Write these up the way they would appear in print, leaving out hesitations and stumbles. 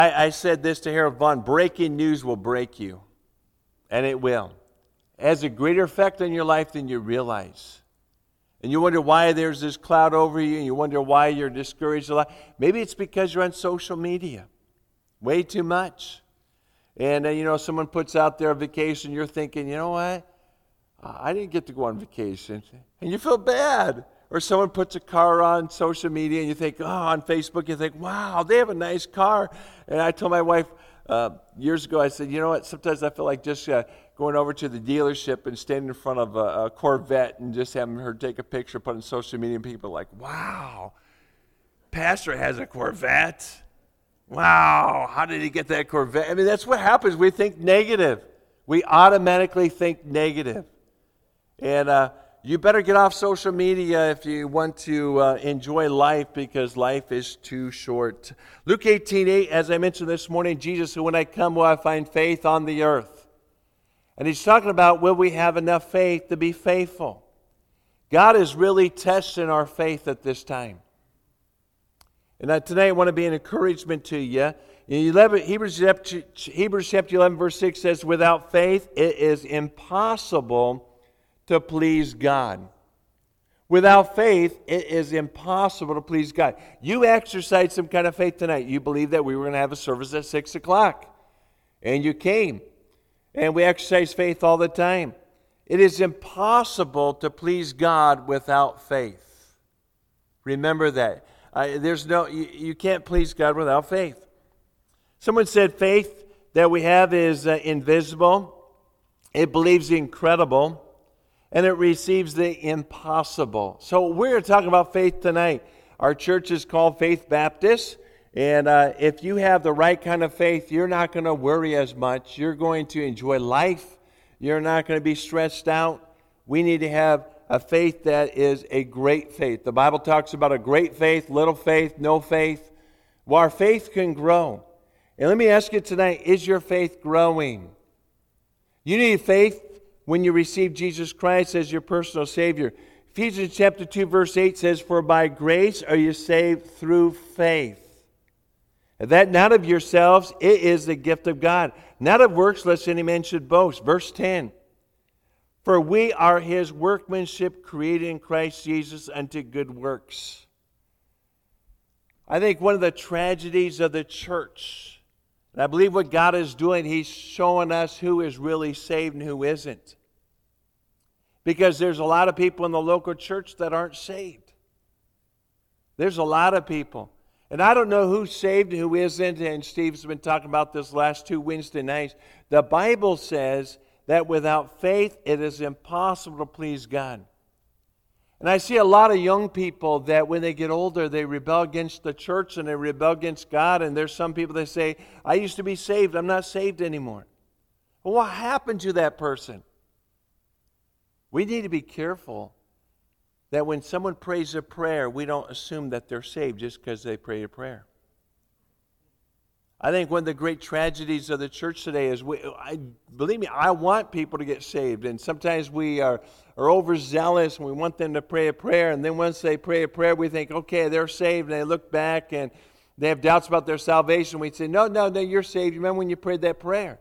I said this to Harold Vaughn, breaking news will break you. And it will. It has a greater effect on your life than you realize. And you wonder why there's this cloud over you, and you wonder why you're discouraged a lot. Maybe it's because you're on social media way too much. And, someone puts out their vacation, you're thinking, you know what? I didn't get to go on vacation. And you feel bad. Or someone puts a car on social media, and you think, on Facebook, you think, wow, they have a nice car. And I told my wife years ago, I said, you know what? Sometimes I feel like just going over to the dealership and standing in front of a Corvette and just having her take a picture, put it on social media, and people are like, wow, Pastor has a Corvette. Wow, how did he get that Corvette? I mean, that's what happens. We think negative. We automatically think negative. And you better get off social media if you want to enjoy life, because life is too short. Luke 18:8, as I mentioned this morning, Jesus said, when I come, will I find faith on the earth? And he's talking about, will we have enough faith to be faithful? God is really testing our faith at this time. And tonight I want to be an encouragement to you. Hebrews chapter 11, verse 6 says, without faith it is impossible to please God. Without faith, it is impossible to please God. You exercised some kind of faith tonight. You believed that we were going to have a service at 6 o'clock. And you came. And we exercise faith all the time. It is impossible to please God without faith. Remember that. You can't please God without faith. Someone said faith that we have is invisible. It believes the incredible. And it receives the impossible. So we're going to talk about faith tonight. Our church is called Faith Baptist. And if you have the right kind of faith, you're not going to worry as much. You're going to enjoy life. You're not going to be stressed out. We need to have a faith that is a great faith. The Bible talks about a great faith, little faith, no faith. Well, our faith can grow. And let me ask you tonight, is your faith growing? You need faith when you receive Jesus Christ as your personal Savior. Ephesians chapter 2, verse 8 says, for by grace are you saved through faith. And that not of yourselves, it is the gift of God. Not of works, lest any man should boast. Verse 10. For we are His workmanship, created in Christ Jesus unto good works. I think one of the tragedies of the church, and I believe what God is doing, He's showing us who is really saved and who isn't. Because there's a lot of people in the local church that aren't saved. There's a lot of people. And I don't know who's saved and who isn't, and Steve's been talking about this last 2 Wednesday nights. The Bible says that without faith, it is impossible to please God. And I see a lot of young people that when they get older, they rebel against the church and they rebel against God. And there's some people that say, I used to be saved, I'm not saved anymore. Well, what happened to that person? We need to be careful that when someone prays a prayer, we don't assume that they're saved just because they pray a prayer. I think one of the great tragedies of the church today is, believe me, I want people to get saved. And sometimes we are overzealous and we want them to pray a prayer. And then once they pray a prayer, we think, okay, they're saved. And they look back and they have doubts about their salvation. We say, no, you're saved. You remember when you prayed that prayer?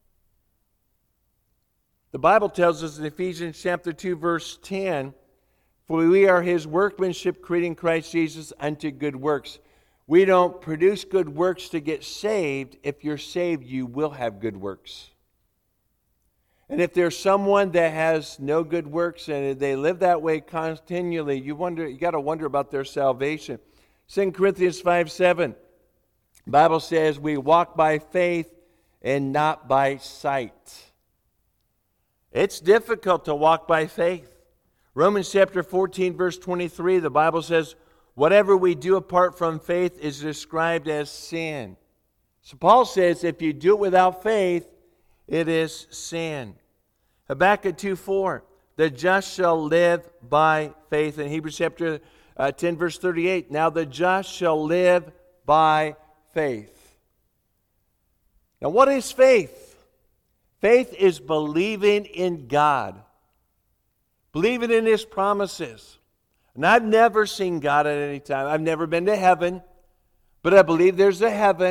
The Bible tells us in Ephesians chapter 2, verse 10, for we are His workmanship, created in Christ Jesus unto good works. We don't produce good works to get saved. If you're saved, you will have good works. And if there's someone that has no good works and they live that way continually, you got to wonder about their salvation. 2 Corinthians 5:7, the Bible says we walk by faith and not by sight. It's difficult to walk by faith. Romans chapter 14, verse 23, the Bible says, whatever we do apart from faith is described as sin. So Paul says if you do it without faith, it is sin. Habakkuk 2:4, the just shall live by faith. In Hebrews chapter 10, verse 38, now the just shall live by faith. Now what is faith? Faith is believing in God. Believing in His promises. And I've never seen God at any time. I've never been to heaven. But I believe there's a heaven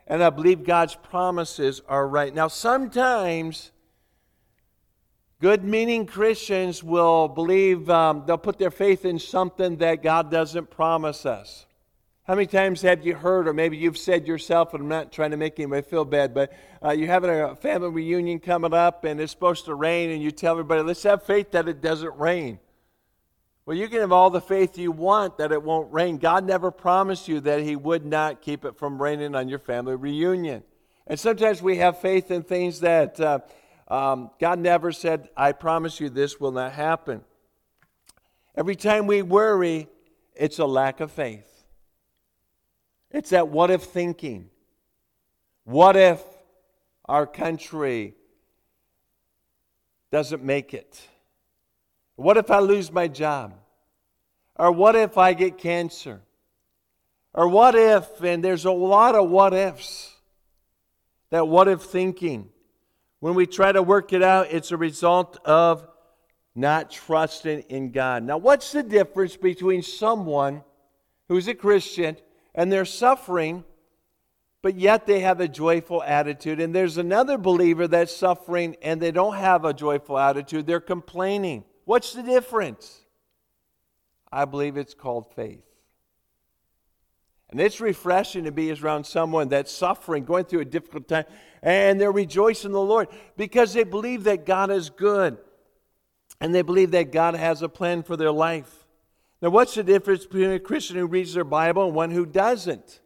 and I believe God's promises are right. Now, sometimes good-meaning Christians will believe, they'll put their faith in something that God doesn't promise us. How many times have you heard, or maybe you've said yourself, and I'm not trying to make anybody feel bad, but you're having a family reunion coming up, and it's supposed to rain, and you tell everybody, let's have faith that it doesn't rain. Well, you can have all the faith you want that it won't rain. God never promised you that He would not keep it from raining on your family reunion. And sometimes we have faith in things that God never said, I promise you this will not happen. Every time we worry, it's a lack of faith. It's that what if thinking. What if our country doesn't make it? What if I lose my job? Or what if I get cancer? Or what if, and there's a lot of what ifs. That what if thinking. When we try to work it out, it's a result of not trusting in God. Now, what's the difference between someone who's a Christian and they're suffering, but yet they have a joyful attitude? And there's another believer that's suffering and they don't have a joyful attitude. They're complaining. What's the difference? I believe it's called faith. And it's refreshing to be around someone that's suffering, going through a difficult time, and they're rejoicing in the Lord because they believe that God is good and they believe that God has a plan for their life. Now, what's the difference between a Christian who reads their Bible and one who doesn't?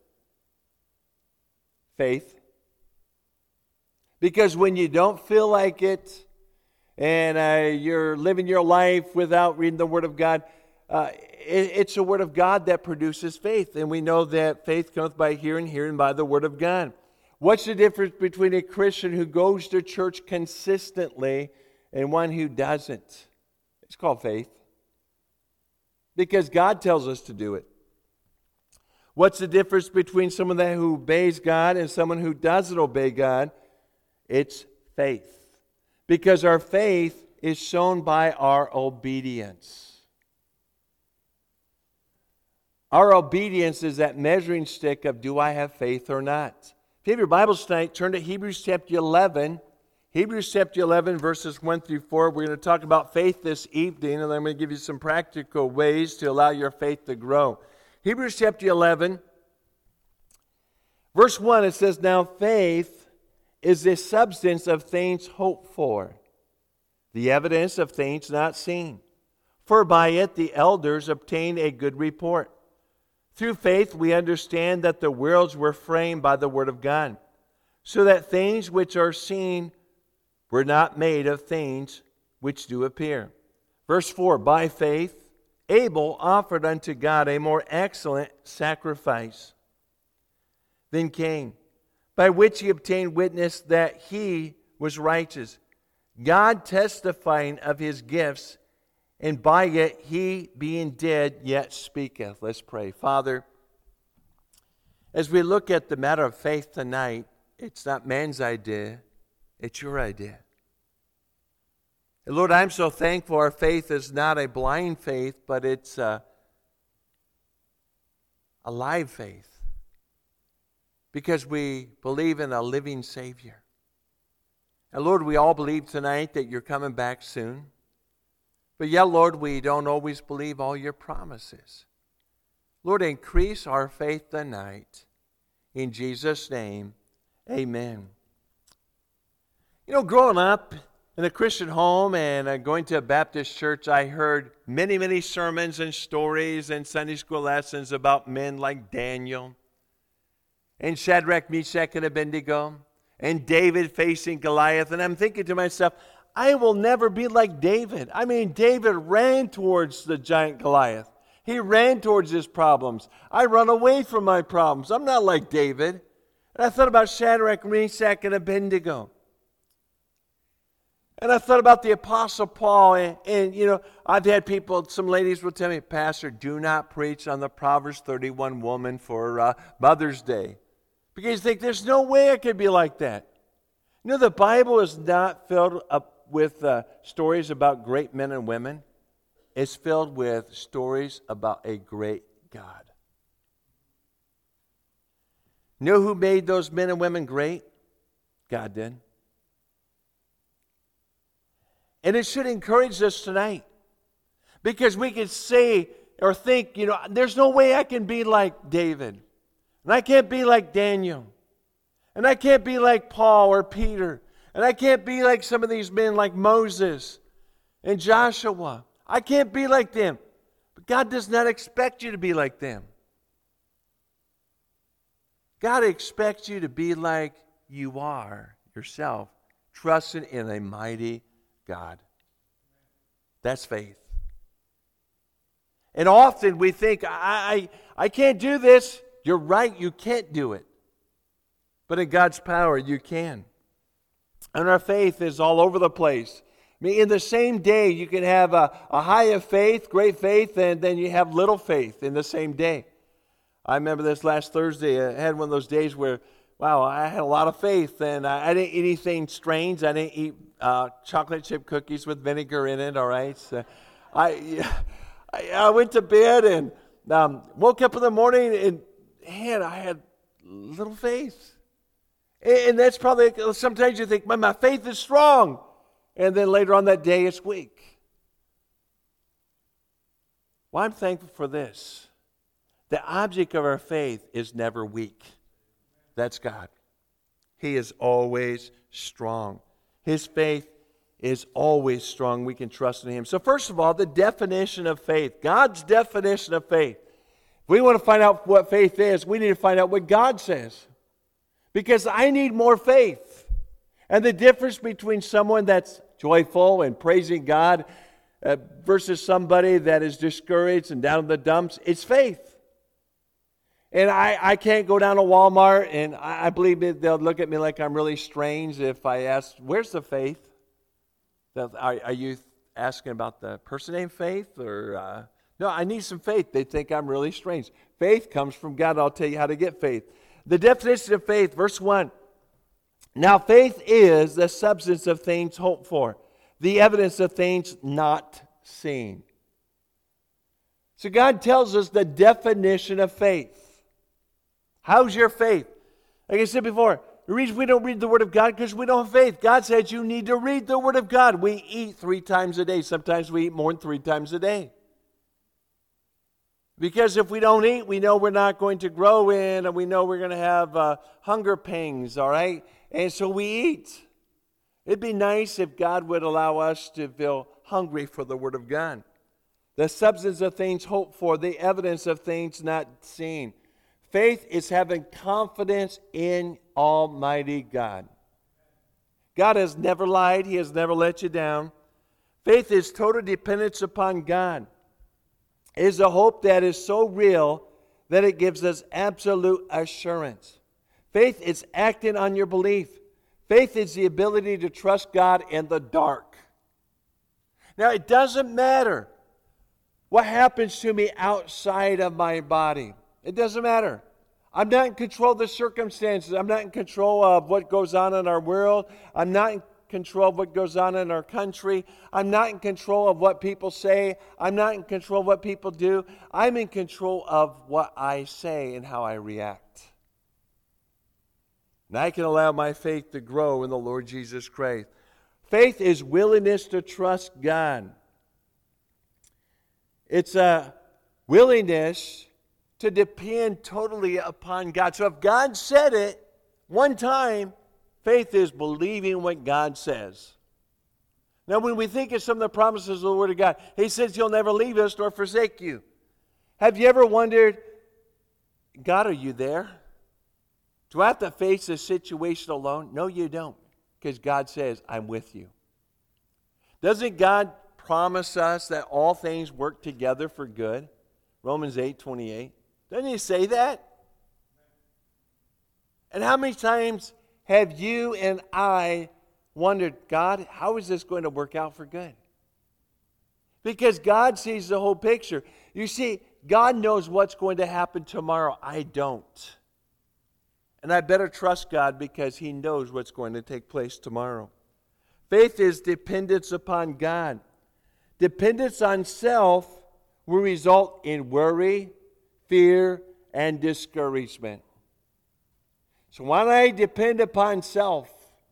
Faith. Because when you don't feel like it and you're living your life without reading the Word of God, it's the Word of God that produces faith. And we know that faith cometh by hearing, hearing by the Word of God. What's the difference between a Christian who goes to church consistently and one who doesn't? It's called faith. Because God tells us to do it. What's the difference between someone who obeys God and someone who doesn't obey God? It's faith. Because our faith is shown by our obedience. Our obedience is that measuring stick of do I have faith or not. If you have your Bibles tonight, turn to Hebrews chapter 11. Hebrews chapter 11, verses 1 through 4. We're going to talk about faith this evening, and I'm going to give you some practical ways to allow your faith to grow. Hebrews chapter 11, verse 1, it says, Now faith is the substance of things hoped for, the evidence of things not seen. For by it the elders obtained a good report. Through faith we understand that the worlds were framed by the word of God, so that things which are seen were not made of things which do appear. Verse 4, By faith Abel offered unto God a more excellent sacrifice than Cain, by which he obtained witness that he was righteous, God testifying of his gifts, and by it he being dead yet speaketh. Let's pray. Father, as we look at the matter of faith tonight, it's not man's idea, it's your idea. And Lord, I'm so thankful our faith is not a blind faith, but it's a live faith. Because we believe in a living Savior. And Lord, we all believe tonight that you're coming back soon. But yet, Lord, we don't always believe all your promises. Lord, increase our faith tonight. In Jesus' name, amen. You know, growing up in a Christian home and going to a Baptist church, I heard many, many sermons and stories and Sunday school lessons about men like Daniel and Shadrach, Meshach, and Abednego and David facing Goliath. And I'm thinking to myself, I will never be like David. I mean, David ran towards the giant Goliath. He ran towards his problems. I run away from my problems. I'm not like David. And I thought about Shadrach, Meshach, and Abednego. And I thought about the Apostle Paul. And you know, I've had people, some ladies will tell me, Pastor, do not preach on the Proverbs 31 woman for Mother's Day. Because you think, there's no way I could be like that. You know, the Bible is not filled up with stories about great men and women. It's filled with stories about a great God. You know who made those men and women great? God did. And it should encourage us tonight. Because we could say or think, there's no way I can be like David. And I can't be like Daniel. And I can't be like Paul or Peter. And I can't be like some of these men like Moses and Joshua. I can't be like them. But God does not expect you to be like them. God expects you to be like you are yourself, trusting in a mighty God. That's faith. And often we think, I can't do this. You're right, you can't do it. But in God's power, you can. And our faith is all over the place. I mean, in the same day, you can have a high of faith, great faith, and then you have little faith in the same day. I remember this last Thursday. I had one of those days where, wow, I had a lot of faith, and I didn't eat anything strange. I didn't eat chocolate chip cookies with vinegar in it, all right? So I went to bed and woke up in the morning, and man, I had little faith. And that's probably, sometimes you think, my faith is strong. And then later on that day, it's weak. Well, I'm thankful for this. The object of our faith is never weak. That's God. He is always strong. His faith is always strong. We can trust in Him. So first of all, the definition of faith. God's definition of faith. If we want to find out what faith is, we need to find out what God says. Because I need more faith. And the difference between someone that's joyful and praising God versus somebody that is discouraged and down in the dumps, it's faith. And I can't go down to Walmart, and I believe they'll look at me like I'm really strange if I ask, where's the faith? Are you asking about the person named Faith? Or no, I need some faith. They think I'm really strange. Faith comes from God. I'll tell you how to get faith. The definition of faith, verse 1. Now faith is the substance of things hoped for, the evidence of things not seen. So God tells us the definition of faith. How's your faith? Like I said before, the reason we don't read the Word of God because we don't have faith. God said you need to read the Word of God. We eat 3 times a day. Sometimes we eat more than 3 times a day. Because if we don't eat, we know we're not going to grow in, and we know we're going to have hunger pangs, all right? And so we eat. It'd be nice if God would allow us to feel hungry for the Word of God. The substance of things hoped for, the evidence of things not seen. Faith is having confidence in Almighty God. God has never lied. He has never let you down. Faith is total dependence upon God. It is a hope that is so real that it gives us absolute assurance. Faith is acting on your belief. Faith is the ability to trust God in the dark. Now, it doesn't matter what happens to me outside of my body. It doesn't matter. I'm not in control of the circumstances. I'm not in control of what goes on in our world. I'm not in control of what goes on in our country. I'm not in control of what people say. I'm not in control of what people do. I'm in control of what I say and how I react. And I can allow my faith to grow in the Lord Jesus Christ. Faith is willingness to trust God. It's a willingness to depend totally upon God. So if God said it one time, faith is believing what God says. Now, when we think of some of the promises of the Word of God, He says He'll never leave us nor forsake you. Have you ever wondered, God, are you there? Do I have to face this situation alone? No, you don't, because God says, I'm with you. Doesn't God promise us that all things work together for good? Romans 8:28. Doesn't He say that? And how many times have you and I wondered, God, how is this going to work out for good? Because God sees the whole picture. You see, God knows what's going to happen tomorrow. I don't. And I better trust God because He knows what's going to take place tomorrow. Faith is dependence upon God. Dependence on self will result in worry, fear, and discouragement. So when I depend upon self,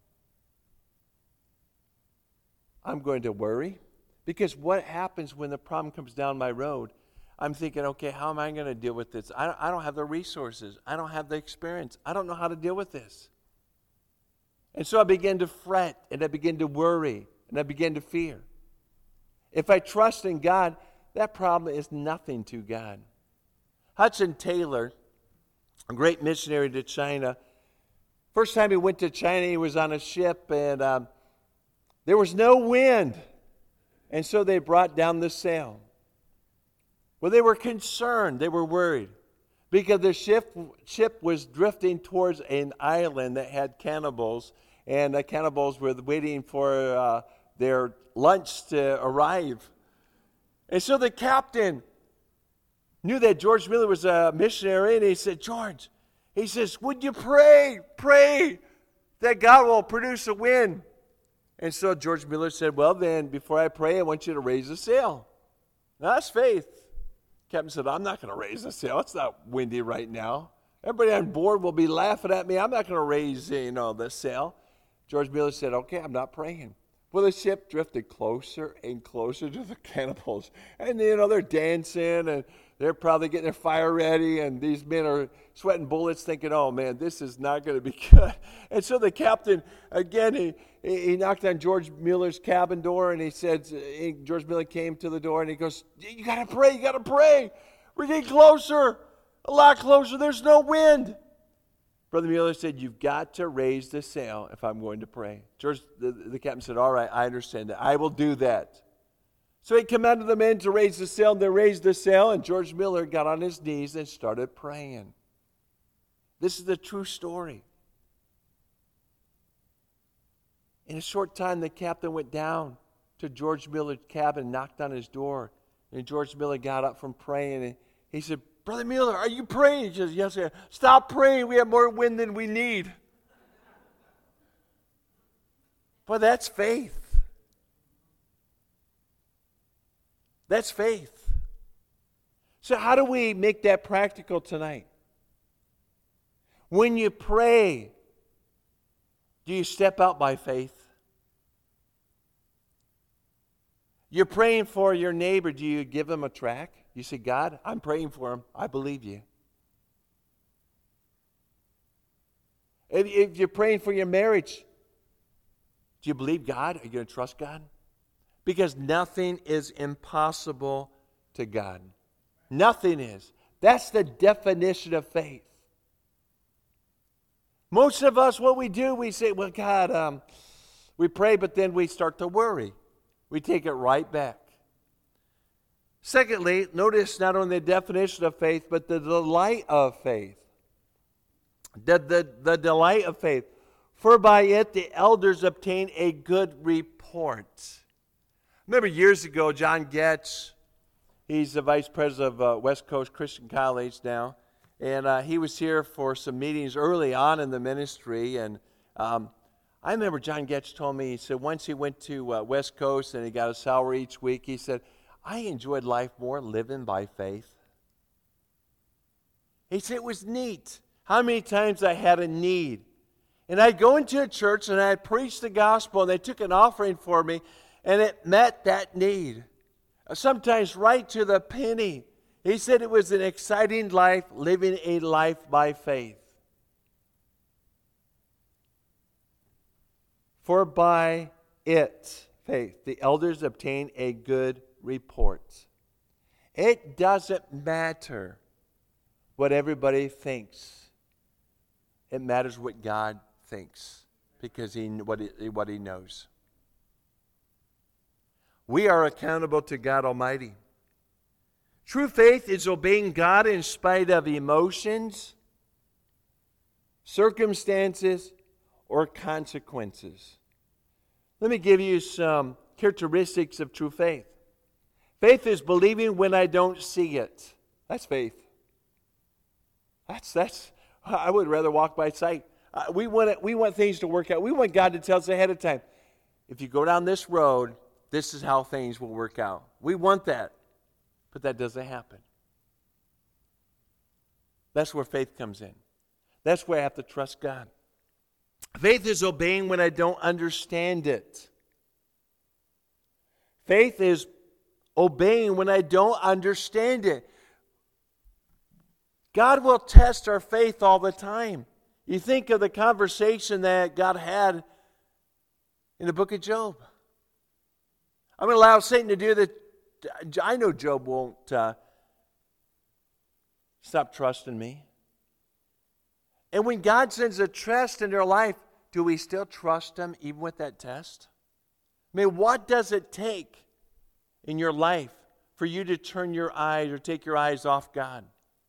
I'm going to worry. Because what happens when the problem comes down my road? I'm thinking, okay, how am I going to deal with this? I don't have the resources. I don't have the experience. I don't know how to deal with this. And so I begin to fret, and I begin to worry, and I begin to fear. If I trust in God, that problem is nothing to God. Hudson Taylor, a great missionary to China, first time he went to China, he was on a ship, and there was no wind. And so they brought down the sail. Well, they were concerned. They were worried because the ship was drifting towards an island that had cannibals, and the cannibals were waiting for their lunch to arrive. And so the captain knew that George Miller was a missionary, and he said, George, he says, would you pray that God will produce a wind? And so George Miller said, well, then, before I pray, I want you to raise the sail. Now, that's faith. Captain said, I'm not going to raise the sail. It's not windy right now. Everybody on board will be laughing at me. I'm not going to raise, the sail. George Miller said, okay, I'm not praying. Well, the ship drifted closer and closer to the cannibals. And, they're dancing, and they're probably getting their fire ready, and these men are sweating bullets thinking, oh, man, this is not going to be good. And so the captain, again, he knocked on George Miller's cabin door, and he said, George Miller came to the door, and he goes, you got to pray. We're getting closer, a lot closer. There's no wind. Brother Miller said, you've got to raise the sail if I'm going to pray. The captain said, all right, I understand that. I will do that. So he commanded the men to raise the sail, and they raised the sail, and George Miller got on his knees and started praying. This is the true story. In a short time, the captain went down to George Miller's cabin, knocked on his door, and George Miller got up from praying, and he said, Brother Miller, are you praying? He says, yes, sir. Stop praying. We have more wind than we need. But that's faith. That's faith. So how do we make that practical tonight? When you pray, do you step out by faith? You're praying for your neighbor. Do you give them a tract? You say, God, I'm praying for him. I believe you. If you're praying for your marriage, do you believe God? Are you going to trust God? Because nothing is impossible to God. Nothing is. That's the definition of faith. Most of us, what we do, we say, well, God, we pray, but then we start to worry. We take it right back. Secondly, notice not only the definition of faith, but the delight of faith. The delight of faith. For by it the elders obtain a good report. Remember years ago, John Getz, he's the vice president of West Coast Christian College now, and he was here for some meetings early on in the ministry, and I remember John Getz told me, he said once he went to West Coast and he got a salary each week, he said, I enjoyed life more living by faith. He said it was neat how many times I had a need. And I'd go into a church and I'd preach the gospel and they took an offering for me and it met that need. Sometimes right to the penny. He said it was an exciting life, living a life by faith. For by it, faith, the elders obtain a good report. It doesn't matter what everybody thinks. It matters what God thinks because what he knows. We are accountable to God Almighty. True faith is obeying God in spite of emotions, circumstances, or consequences. Let me give you some characteristics of true faith. Faith is believing when I don't see it. That's faith. That's. I would rather walk by sight. We want things to work out. We want God to tell us ahead of time. If you go down this road, this is how things will work out. We want that, but that doesn't happen. That's where faith comes in. That's why I have to trust God. Faith is obeying when I don't understand it. Faith is obeying when I don't understand it. God will test our faith all the time. You think of the conversation that God had in the book of Job. I'm going to allow Satan to do that. I know Job won't stop trusting me. And when God sends a test in their life, do we still trust Him even with that test? I mean, what does it take in your life for you to turn your eyes or take your eyes off God?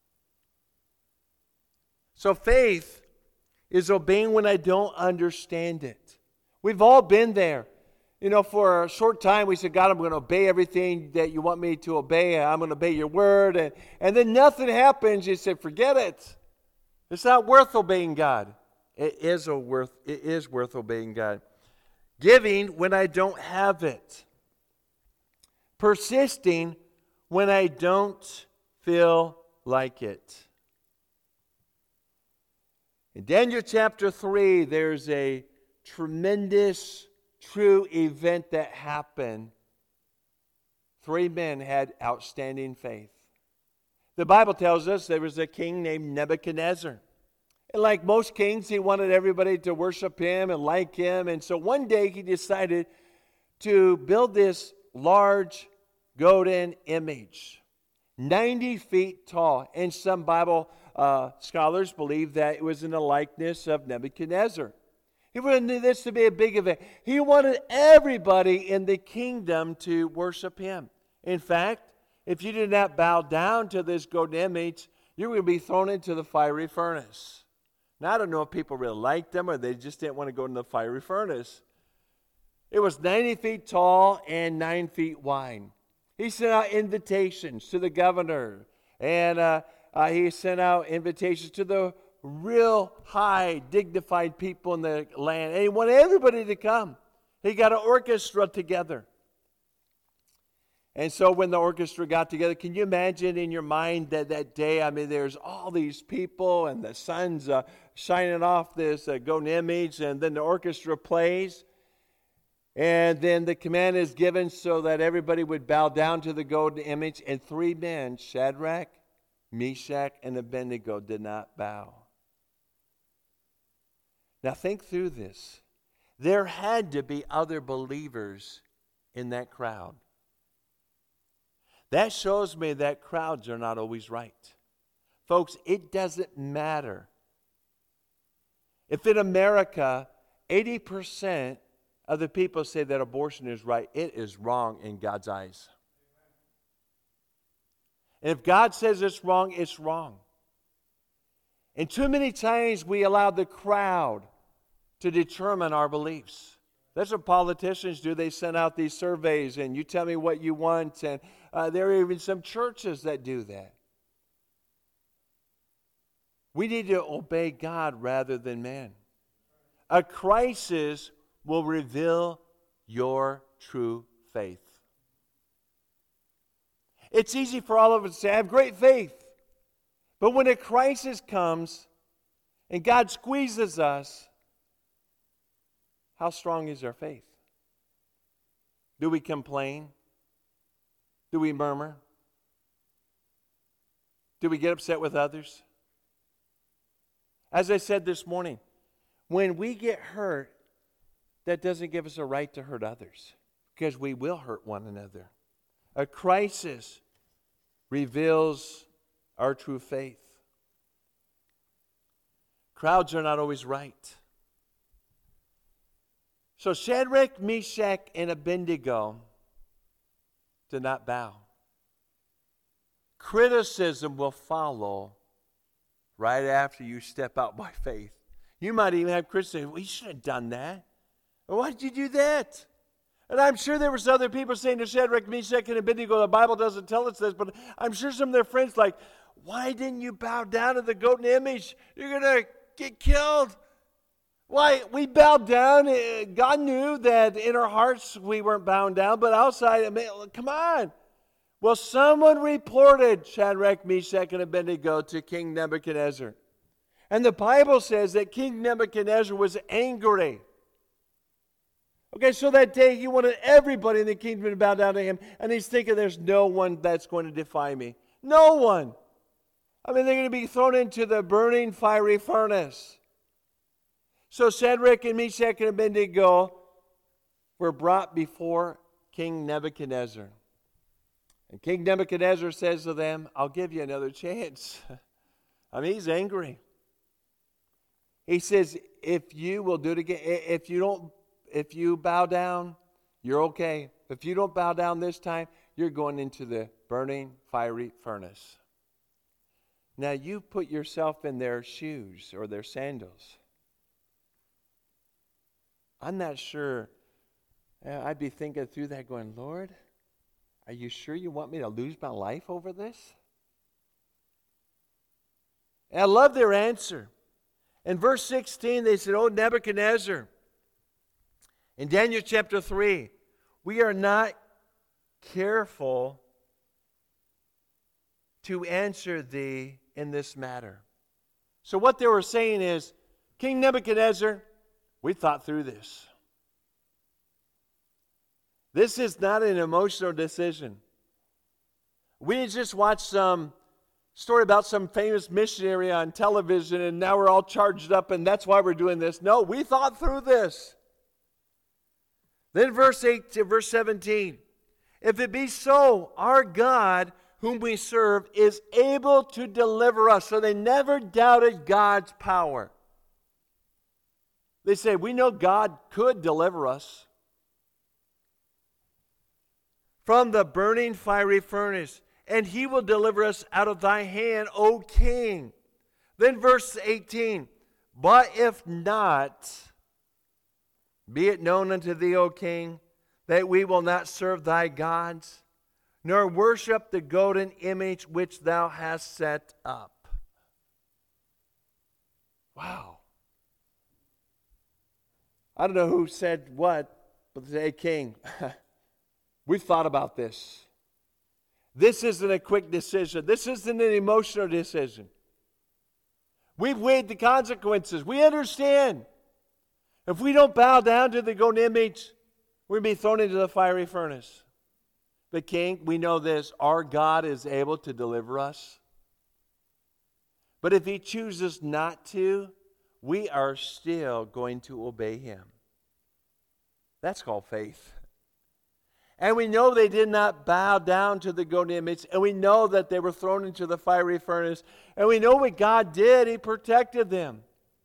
So faith is obeying when I don't understand it. We've all been there. You know, for a short time we said, God, I'm going to obey everything that you want me to obey. I'm going to obey your word. And then nothing happens. You said, forget it. It's not worth obeying God. It is worth obeying God. Giving when I don't have it. Persisting when I don't feel like it. In Daniel chapter 3, there's a tremendous, true event that happened. 3 men had outstanding faith. The Bible tells us there was a king named Nebuchadnezzar. And like most kings, he wanted everybody to worship him and like him. And so one day he decided to build this large golden image, 90 feet tall. And some Bible scholars believe that it was in the likeness of Nebuchadnezzar. He wanted this to be a big event. He wanted everybody in the kingdom to worship him. In fact, if you did not bow down to this golden image, you were going to be thrown into the fiery furnace. Now, I don't know if people really liked them or they just didn't want to go into the fiery furnace. It was 90 feet tall and 9 feet wide. He sent out invitations to the governor, and he sent out invitations to the real high, dignified people in the land. And he wanted everybody to come. He got an orchestra together. And so when the orchestra got together, can you imagine in your mind that day, I mean, there's all these people and the sun's shining off this golden image, and then the orchestra plays. And then the command is given so that everybody would bow down to the golden image. And 3 men, Shadrach, Meshach, and Abednego, did not bow. Now think through this. There had to be other believers in that crowd. That shows me that crowds are not always right. Folks, it doesn't matter. If in America, 80% of the people say that abortion is right, it is wrong in God's eyes. And if God says it's wrong, it's wrong. And too many times we allow the crowd to determine our beliefs. That's what politicians do. They send out these surveys and you tell me what you want. And there are even some churches that do that. We need to obey God rather than man. A crisis will reveal your true faith. It's easy for all of us to say, I have great faith. But when a crisis comes and God squeezes us, how strong is our faith? Do we complain? Do we murmur? Do we get upset with others? As I said this morning, when we get hurt, that doesn't give us a right to hurt others, because we will hurt one another. A crisis reveals our true faith. Crowds are not always right. So Shadrach, Meshach, and Abednego did not bow. Criticism will follow right after you step out by faith. You might even have criticism. Well, you should have done that. Why did you do that? And I'm sure there was other people saying to Shadrach, Meshach, and Abednego, the Bible doesn't tell us this, but I'm sure some of their friends like, why didn't you bow down to the golden image? You're going to get killed. Why? We bowed down. God knew that in our hearts we weren't bowing down, but outside, I mean, come on. Well, someone reported Shadrach, Meshach, and Abednego to King Nebuchadnezzar. And the Bible says that King Nebuchadnezzar was angry. Okay, so that day he wanted everybody in the kingdom to bow down to him. And he's thinking, there's no one that's going to defy me. No one. I mean, they're going to be thrown into the burning fiery furnace. So Shadrach and Meshach and Abednego were brought before King Nebuchadnezzar. And King Nebuchadnezzar says to them, I'll give you another chance. I mean, he's angry. He says, if you will do it again, if you bow down, you're okay. If you don't bow down this time, you're going into the burning fiery furnace. Now you put yourself in their shoes or their sandals. I'm not sure. I'd be thinking through that going, Lord, are you sure you want me to lose my life over this? And I love their answer. In verse 16, they said, Oh, Nebuchadnezzar, in Daniel chapter 3, we are not careful to answer thee in this matter. So what they were saying is, King Nebuchadnezzar, we thought through this. This is not an emotional decision. We didn't just watch some story about some famous missionary on television and now we're all charged up and that's why we're doing this. No, we thought through this. Then verse 17. If it be so, our God, whom we serve, is able to deliver us. So they never doubted God's power. They say, we know God could deliver us from the burning fiery furnace, and he will deliver us out of thy hand, O king. Then verse 18, but if not, be it known unto thee, O king, that we will not serve thy gods, nor worship the golden image which thou hast set up. Wow. I don't know who said what, but they say, hey, king, we've thought about this. This isn't a quick decision. This isn't an emotional decision. We've weighed the consequences. We understand. If we don't bow down to the golden image, we'll be thrown into the fiery furnace. But king, we know this, our God is able to deliver us. But if he chooses not to, we are still going to obey him. That's called faith. And we know they did not bow down to the golden image. And we know that they were thrown into the fiery furnace. And we know what God did. He protected them.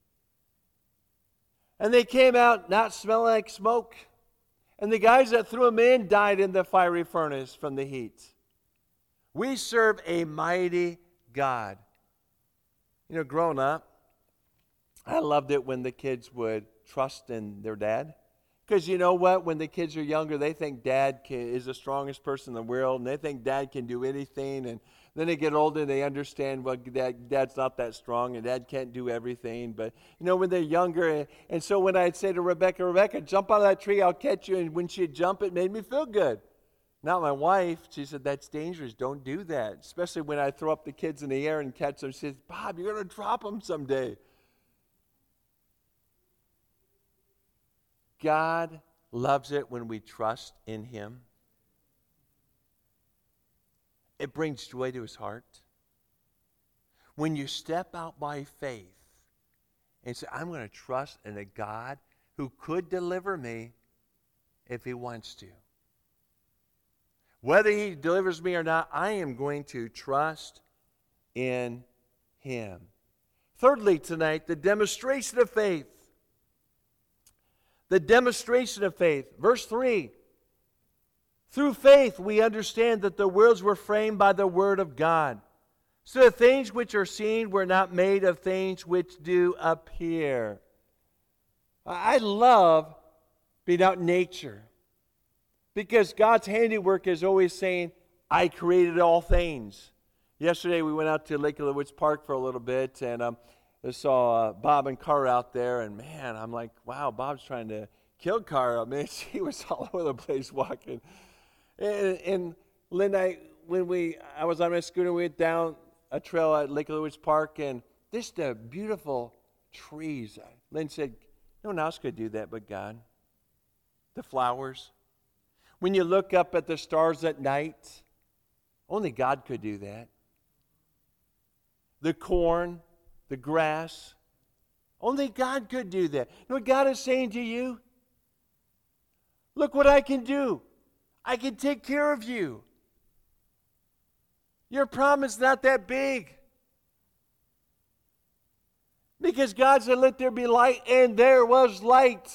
And they came out not smelling like smoke. And the guys that threw them in died in the fiery furnace from the heat. We serve a mighty God. You know, growing up, I loved it when the kids would trust in their dad. Because you know what? When the kids are younger, they think dad is the strongest person in the world. And they think dad can do anything. And then they get older and they understand, well, dad's not that strong. And dad can't do everything. But, you know, when they're younger. And so when I'd say to Rebecca, jump out of that tree, I'll catch you. And when she'd jump, it made me feel good. Not my wife. She said, that's dangerous. Don't do that. Especially when I throw up the kids in the air and catch them. She says, Bob, you're going to drop them someday. God loves it when we trust in him. It brings joy to his heart. When you step out by faith and say, I'm going to trust in a God who could deliver me if he wants to. Whether he delivers me or not, I am going to trust in him. Thirdly tonight, the demonstration of faith. The demonstration of faith. Verse 3. Through faith we understand that the worlds were framed by the word of God. So the things which are seen were not made of things which do appear. I love being out in nature. Because God's handiwork is always saying, I created all things. Yesterday we went out to Lake of the Woods Park for a little bit and I saw Bob and Cara out there, and man, I'm like, wow, Bob's trying to kill Cara. Man, she was all over the place walking. And Lynn, I was on my scooter, we went down a trail at Lake of the Woods Park, and Just the beautiful trees. Lynn said, no one else could do that but God. The flowers. When you look up at the stars at night, only God could do that. The corn, the grass, only God could do that. You know what God is saying to you? Look what I can do. I can take care of you. Your problem is not that big. Because God said, let there be light, and there was light.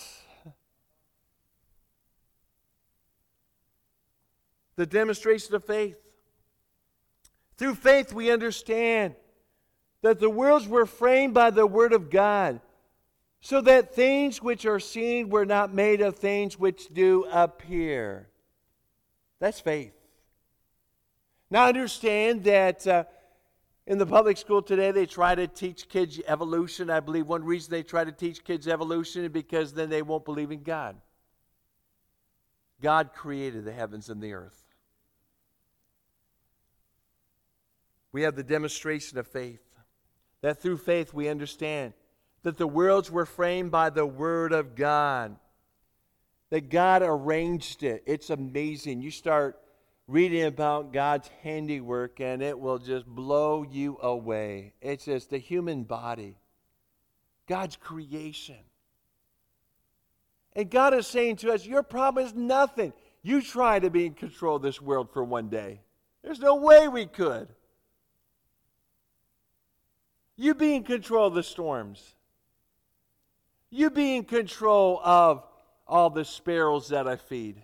The demonstration of faith. Through faith we understand that the worlds were framed by the Word of God, so that things which are seen were not made of things which do appear. That's faith. Now understand that in the public school today they try to teach kids evolution. I believe one reason they try to teach kids evolution is because then they won't believe in God. God created the heavens and the earth. We have the demonstration of faith. That through faith we understand that the worlds were framed by the Word of God. That God arranged it. It's amazing. You start reading about God's handiwork and it will just blow you away. It's just the human body. God's creation. And God is saying to us, your problem is nothing. You try to be in control of this world for one day. There's no way we could. You be in control of the storms. You be in control of all the sparrows that I feed.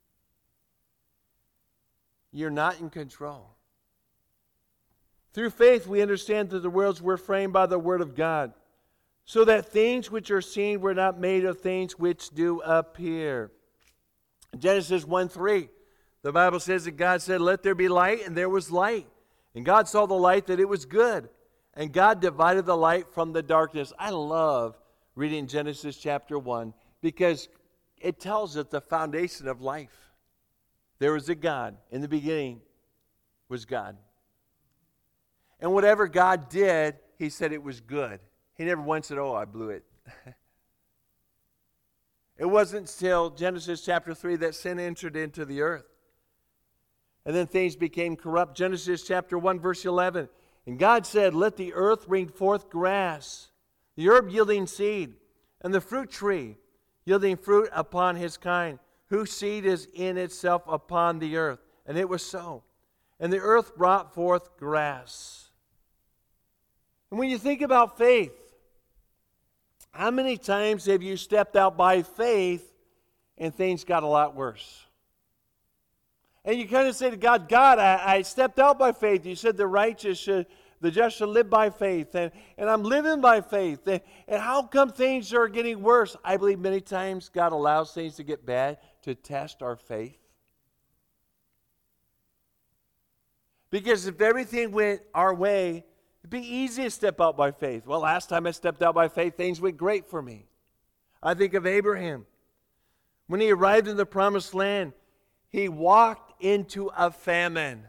You're not in control. Through faith we understand that the worlds were framed by the Word of God, so that things which are seen were not made of things which do appear. Genesis 1:3, the Bible says that God said, let there be light, and there was light. And God saw the light that it was good. And God divided the light from the darkness. I love reading Genesis chapter 1 because it tells us the foundation of life. There was a God. In the beginning was God. And whatever God did, He said it was good. He never once said, oh, I blew it. It wasn't until Genesis chapter 3 that sin entered into the earth. And then things became corrupt. Genesis chapter 1 verse 11. And God said, let the earth bring forth grass, the herb yielding seed, and the fruit tree yielding fruit upon his kind, whose seed is in itself upon the earth. And it was so. And the earth brought forth grass. And when you think about faith, how many times have you stepped out by faith and things got a lot worse? And you kind of say to God, God, I stepped out by faith. You said the just should live by faith. And I'm living by faith. And how come things are getting worse? I believe many times God allows things to get bad to test our faith. Because if everything went our way, it'd be easy to step out by faith. Well, last time I stepped out by faith, things went great for me. I think of Abraham. When he arrived in the promised land, he walked into a famine.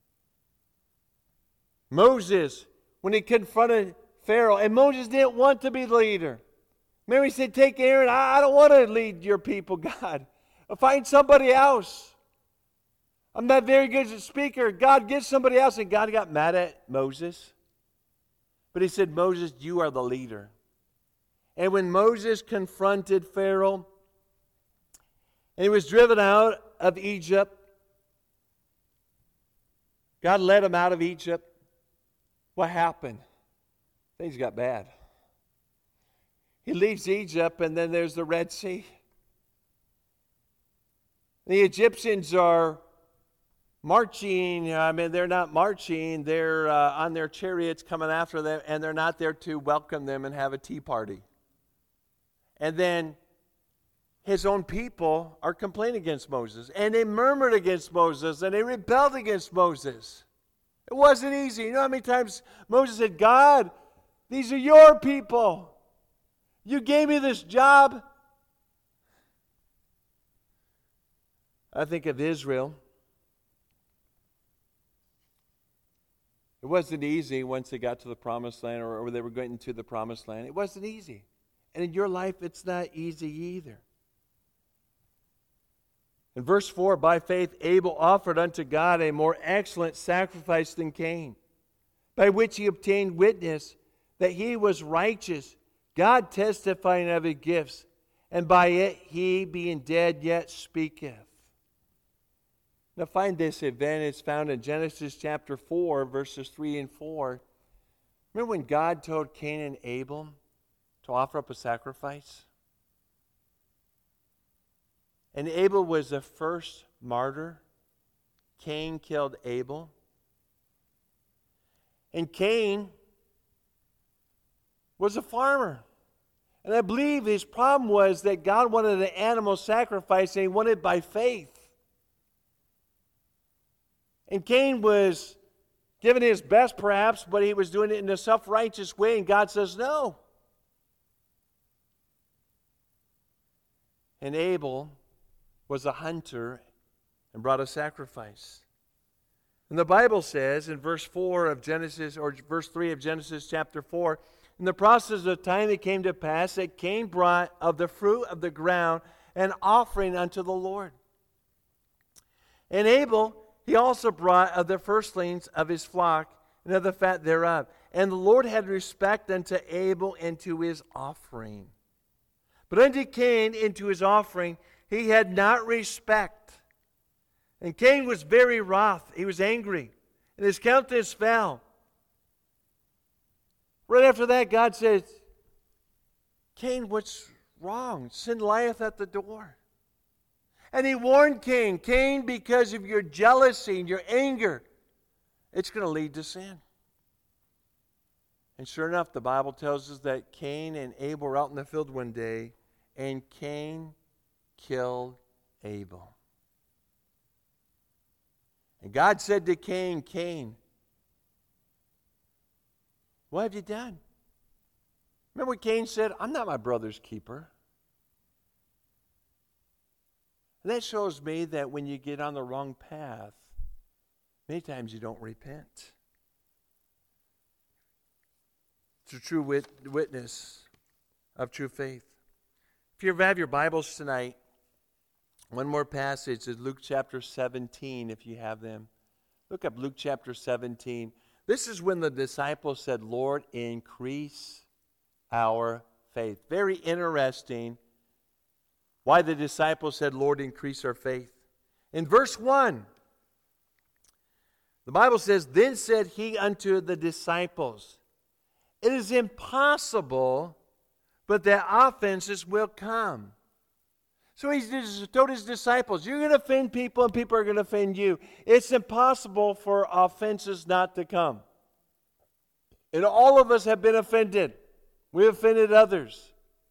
Moses, when he confronted Pharaoh, and Moses didn't want to be the leader. Mary said, take Aaron, I don't want to lead your people, God. I'll find somebody else. I'm not very good as a speaker. God, get somebody else. And God got mad at Moses. But he said, Moses, you are the leader. And when Moses confronted Pharaoh, and he was driven out of Egypt, God led him out of Egypt. What happened? Things got bad. He leaves Egypt, and then there's the Red Sea. The Egyptians are marching. They're not marching. They're on their chariots coming after them, and they're not there to welcome them and have a tea party. And then his own people are complaining against Moses, and they murmured against Moses, and they rebelled against Moses. It wasn't easy. You know how many times Moses said, God, these are your people. You gave me this job. I think of Israel. It wasn't easy once they got to the promised land or they were going into the promised land. It wasn't easy. And in your life, it's not easy either. In verse 4, by faith Abel offered unto God a more excellent sacrifice than Cain, by which he obtained witness that he was righteous, God testifying of his gifts, and by it he, being dead, yet speaketh. Now find this event. It's found in Genesis chapter 4, verses 3 and 4. Remember when God told Cain and Abel to offer up a sacrifice? And Abel was the first martyr. Cain killed Abel. And Cain was a farmer. And I believe his problem was that God wanted an animal sacrifice and he wanted it by faith. And Cain was giving his best perhaps, but he was doing it in a self-righteous way, and God says no. And Abel was a hunter and brought a sacrifice. And the Bible says in verse 4 of Genesis, or verse 3 of Genesis chapter 4, in the process of time it came to pass that Cain brought of the fruit of the ground an offering unto the Lord. And Abel, he also brought of the firstlings of his flock and of the fat thereof. And the Lord had respect unto Abel and to his offering. But unto Cain and to his offering he had not respect. And Cain was very wroth. He was angry. And his countenance fell. Right after that, God says, Cain, what's wrong? Sin lieth at the door. And he warned Cain, Cain, because of your jealousy and your anger, it's going to lead to sin. And sure enough, the Bible tells us that Cain and Abel were out in the field one day, and Cain killed Abel. And God said to Cain, Cain, what have you done? Remember what Cain said? I'm not my brother's keeper. And that shows me that when you get on the wrong path, many times you don't repent. It's a true witness of true faith. If you have your Bibles tonight, one more passage is Luke chapter 17, if you have them. Look up Luke chapter 17. This is when the disciples said, Lord, increase our faith. Very interesting why the disciples said, Lord, increase our faith. In verse 1, the Bible says, Then said he unto the disciples, It is impossible, but that offenses will come. So he told his disciples, you're going to offend people and people are going to offend you. It's impossible for offenses not to come. And all of us have been offended. We offended others.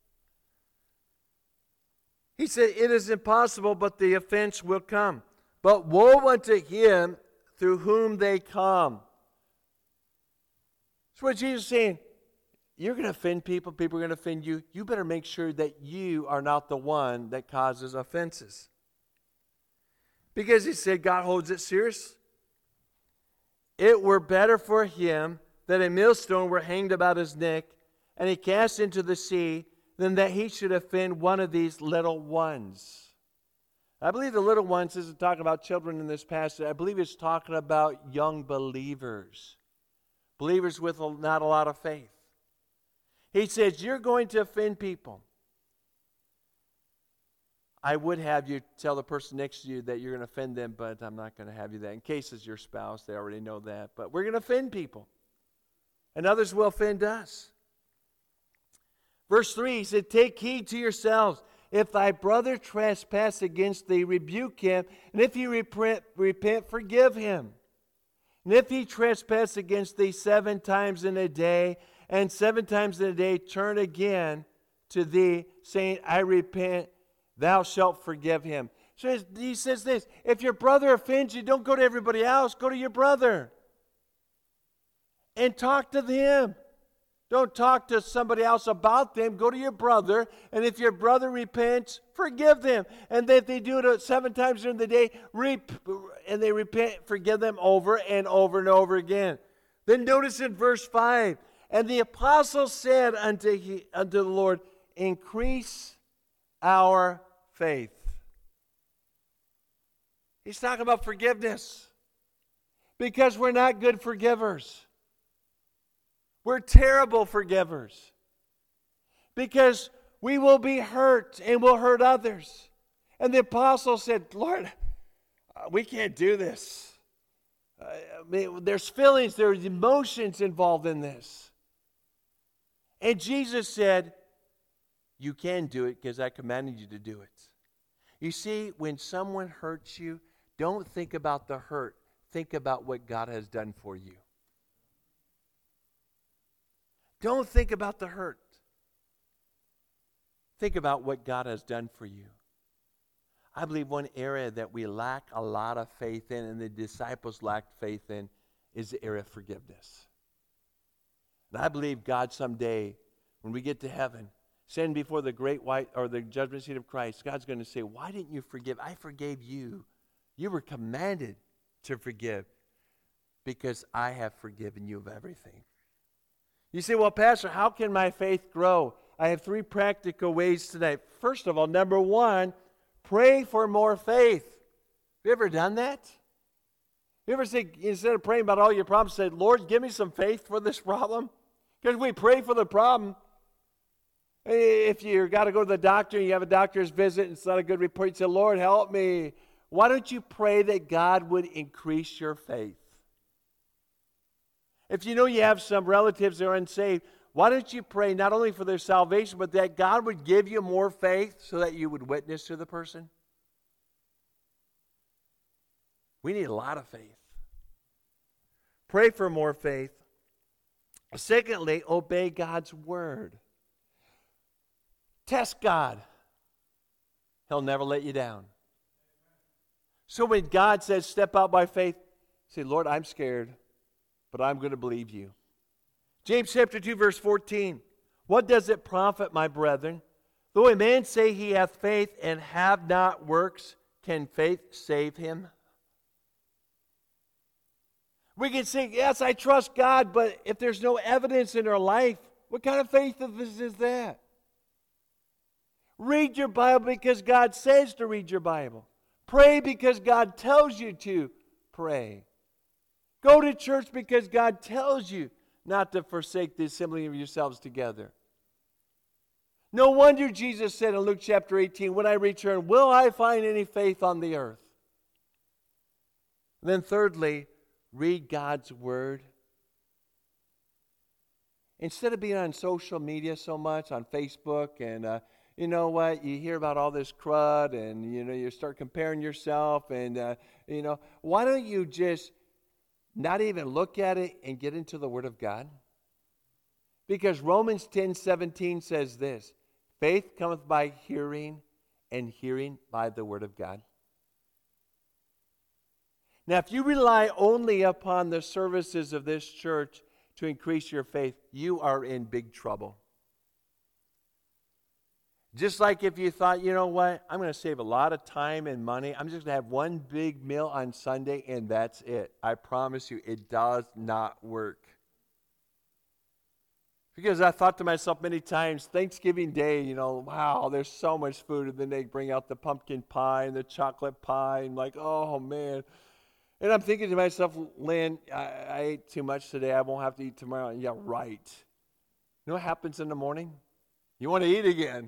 He said, it is impossible, but the offense will come. But woe unto him through whom they come. That's what Jesus is saying. You're going to offend people. People are going to offend you. You better make sure that you are not the one that causes offenses. Because he said God holds it serious. It were better for him that a millstone were hanged about his neck and he cast into the sea than that he should offend one of these little ones. I believe the little ones isn't talking about children in this passage. I believe it's talking about young believers. Believers with not a lot of faith. He says, you're going to offend people. I would have you tell the person next to you that you're going to offend them, but I'm not going to have you that. In case it's your spouse, they already know that. But we're going to offend people. And others will offend us. Verse 3, he said, take heed to yourselves. If thy brother trespass against thee, rebuke him. And if he repent, forgive him. And if he trespass against thee 7 times in a day, and 7 times in a day turn again to thee, saying, I repent, thou shalt forgive him. So he says this, if your brother offends you, don't go to everybody else, go to your brother. And talk to them. Don't talk to somebody else about them, go to your brother, and if your brother repents, forgive them. And if they do it 7 times during the day, and they repent, forgive them over and over and over again. Then notice in verse 5, and the apostle said unto the Lord, increase our faith. He's talking about forgiveness. Because we're not good forgivers. We're terrible forgivers. Because we will be hurt and will hurt others. And the apostle said, Lord, we can't do this. There's feelings, there's emotions involved in this. And Jesus said, you can do it because I commanded you to do it. You see, when someone hurts you, don't think about the hurt. Think about what God has done for you. Don't think about the hurt. Think about what God has done for you. I believe one area that we lack a lot of faith in, and the disciples lacked faith in, is the area of forgiveness. And I believe God someday, when we get to heaven, stand before the great white, or the judgment seat of Christ, God's going to say, why didn't you forgive? I forgave you. You were commanded to forgive because I have forgiven you of everything. You say, well, Pastor, how can my faith grow? I have 3 practical ways tonight. First of all, number 1, pray for more faith. Have you ever done that? You ever say, instead of praying about all your problems, say, Lord, give me some faith for this problem? Because we pray for the problem. If you got to go to the doctor and you have a doctor's visit and it's not a good report, you say, Lord, help me. Why don't you pray that God would increase your faith? If you know you have some relatives that are unsaved, why don't you pray not only for their salvation, but that God would give you more faith so that you would witness to the person? We need a lot of faith. Pray for more faith. Secondly, obey God's word. Test God. He'll never let you down. So when God says, step out by faith, say, Lord, I'm scared, but I'm going to believe you. James chapter 2, verse 14. What does it profit, my brethren? Though a man say he hath faith and have not works, can faith save him? We can say, yes, I trust God, but if there's no evidence in our life, what kind of faith is that? Read your Bible because God says to read your Bible. Pray because God tells you to pray. Go to church because God tells you not to forsake the assembling of yourselves together. No wonder Jesus said in Luke chapter 18, when I return, will I find any faith on the earth? And then thirdly, read God's word. Instead of being on social media so much, on Facebook, and you know what, you hear about all this crud, and you start comparing yourself, and why don't you just not even look at it and get into the Word of God? Because Romans 10:17 says this, faith cometh by hearing, and hearing by the Word of God. Now, if you rely only upon the services of this church to increase your faith, you are in big trouble. Just like if you thought, you know what, I'm going to save a lot of time and money. I'm just going to have one big meal on Sunday and that's it. I promise you, it does not work. Because I thought to myself many times, Thanksgiving Day, wow, there's so much food. And then they bring out the pumpkin pie and the chocolate pie. And like, oh, man. And I'm thinking to myself, Lynn, I ate too much today. I won't have to eat tomorrow. And yeah, right. You know what happens in the morning? You want to eat again.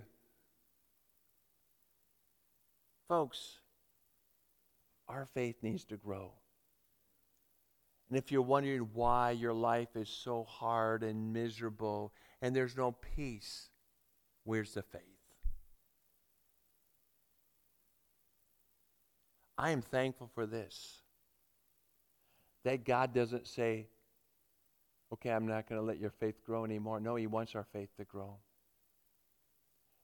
Folks, our faith needs to grow. And if you're wondering why your life is so hard and miserable and there's no peace, where's the faith? I am thankful for this. That God doesn't say, okay, I'm not going to let your faith grow anymore. No, He wants our faith to grow.